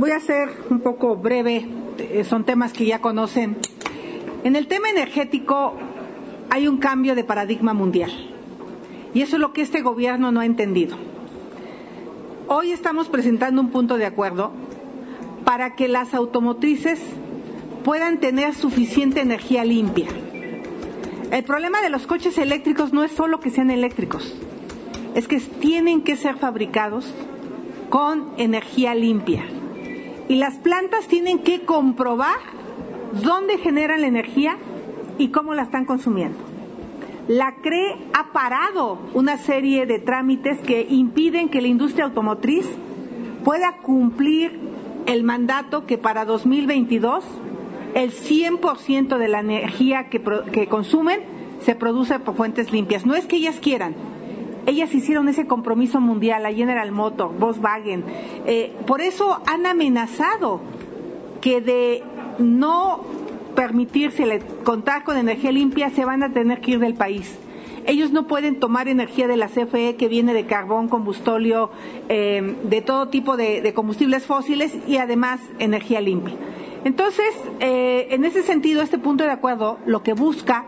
Voy a ser un poco breve, son temas que ya conocen. En el tema energético hay un cambio de paradigma mundial y eso es lo que este gobierno no ha entendido. Hoy estamos presentando un punto de acuerdo para que las automotrices puedan tener suficiente energía limpia. El problema de los coches eléctricos no es solo que sean eléctricos, es que tienen que ser fabricados con energía limpia. Y las plantas tienen que comprobar dónde generan la energía y cómo la están consumiendo. La CRE ha parado una serie de trámites que impiden que la industria automotriz pueda cumplir el mandato que para 2022 el 100% de la energía que consumen se produce por fuentes limpias. No es que ellas quieran, ellas hicieron ese compromiso mundial, la General Motors, Volkswagen. Por eso han amenazado que de no permitírsele contar con energía limpia se van a tener que ir del país. Ellos no pueden tomar energía de la CFE que viene de carbón, combustóleo, de todo tipo de combustibles fósiles y además energía limpia. Entonces, en ese sentido, este punto de acuerdo lo que busca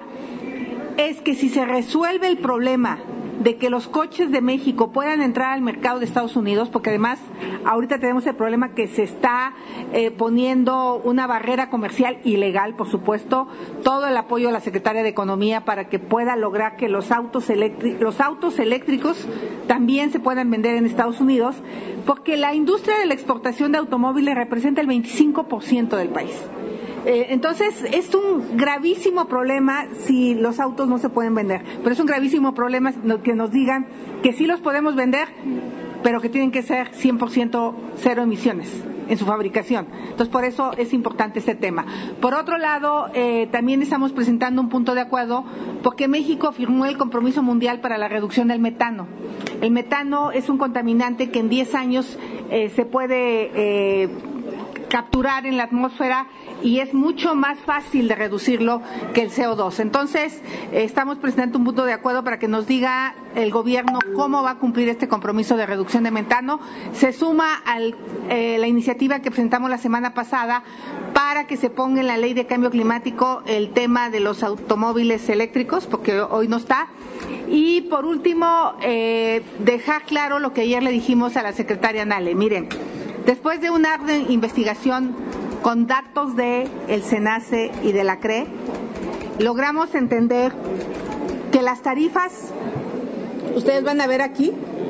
es que si se resuelve el problema de que los coches de México puedan entrar al mercado de Estados Unidos, porque además ahorita tenemos el problema que se está poniendo una barrera comercial ilegal, por supuesto, todo el apoyo a la Secretaria de Economía para que pueda lograr que los autos eléctricos también se puedan vender en Estados Unidos, porque la industria de la exportación de automóviles representa el 25% del país. Entonces, es un gravísimo problema si los autos no se pueden vender, pero es un gravísimo problema que nos digan que sí los podemos vender, pero que tienen que ser 100% cero emisiones en su fabricación. Entonces, por eso es importante este tema. Por otro lado, también estamos presentando un punto de acuerdo porque México firmó el compromiso mundial para la reducción del metano. El metano es un contaminante que en 10 años se puede capturar en la atmósfera y es mucho más fácil de reducirlo que el CO2. Entonces, estamos presentando un punto de acuerdo para que nos diga el gobierno cómo va a cumplir este compromiso de reducción de metano. Se suma a la iniciativa que presentamos la semana pasada para que se ponga en la ley de cambio climático el tema de los automóviles eléctricos, porque hoy no está. Y por último, dejar claro lo que ayer le dijimos a la secretaria Nale. Miren, después de una ardua investigación con datos de el SENACE y de la CRE, logramos entender que las tarifas, ustedes van a ver aquí,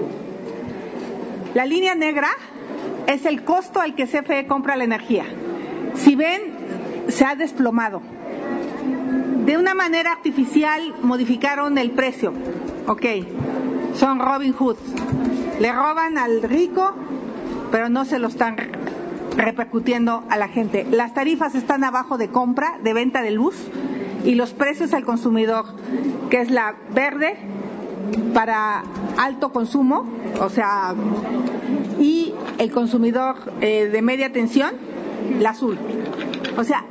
la línea negra es el costo al que CFE compra la energía. Si ven, se ha desplomado. De una manera artificial modificaron el precio. Ok, son Robin Hood. Le roban al rico, pero no se lo están repercutiendo a la gente. Las tarifas están abajo de compra, de venta de luz, y los precios al consumidor, que es la verde para alto consumo, o sea, y el consumidor de media tensión, la azul. O sea,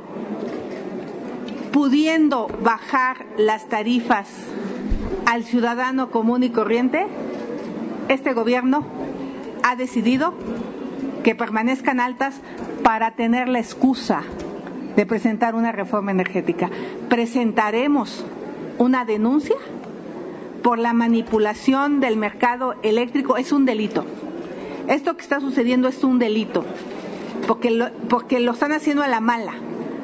pudiendo bajar las tarifas al ciudadano común y corriente, este gobierno ha decidido que permanezcan altas para tener la excusa de presentar una reforma energética. Presentaremos una denuncia por la manipulación del mercado eléctrico. Es un delito. Esto que está sucediendo es un delito, porque lo están haciendo a la mala.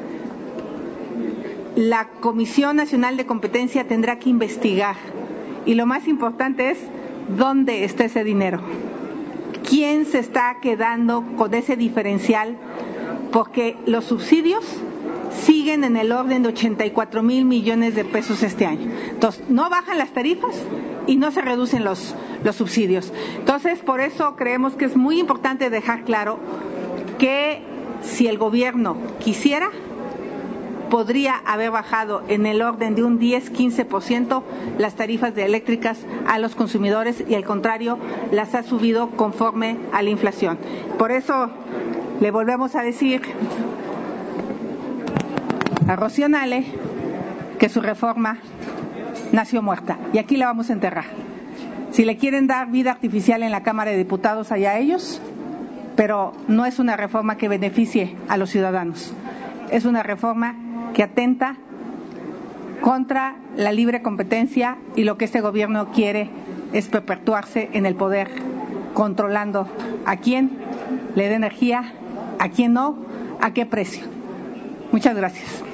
La Comisión Nacional de Competencia tendrá que investigar, y lo más importante es dónde está ese dinero. ¿Quién se está quedando con ese diferencial? Porque los subsidios siguen en el orden de 84 mil millones de pesos este año. Entonces, no bajan las tarifas y no se reducen los subsidios. Entonces, por eso creemos que es muy importante dejar claro que si el gobierno quisiera, podría haber bajado en el orden de un 10-15% las tarifas de eléctricas a los consumidores y al contrario las ha subido conforme a la inflación. Por eso le volvemos a decir a Rocío Nale que su reforma nació muerta y aquí la vamos a enterrar. Si le quieren dar vida artificial en la Cámara de Diputados, allá ellos, pero no es una reforma que beneficie a los ciudadanos. Es una reforma que atenta contra la libre competencia y lo que este gobierno quiere es perpetuarse en el poder, controlando a quién le dé energía, a quién no, a qué precio. Muchas gracias.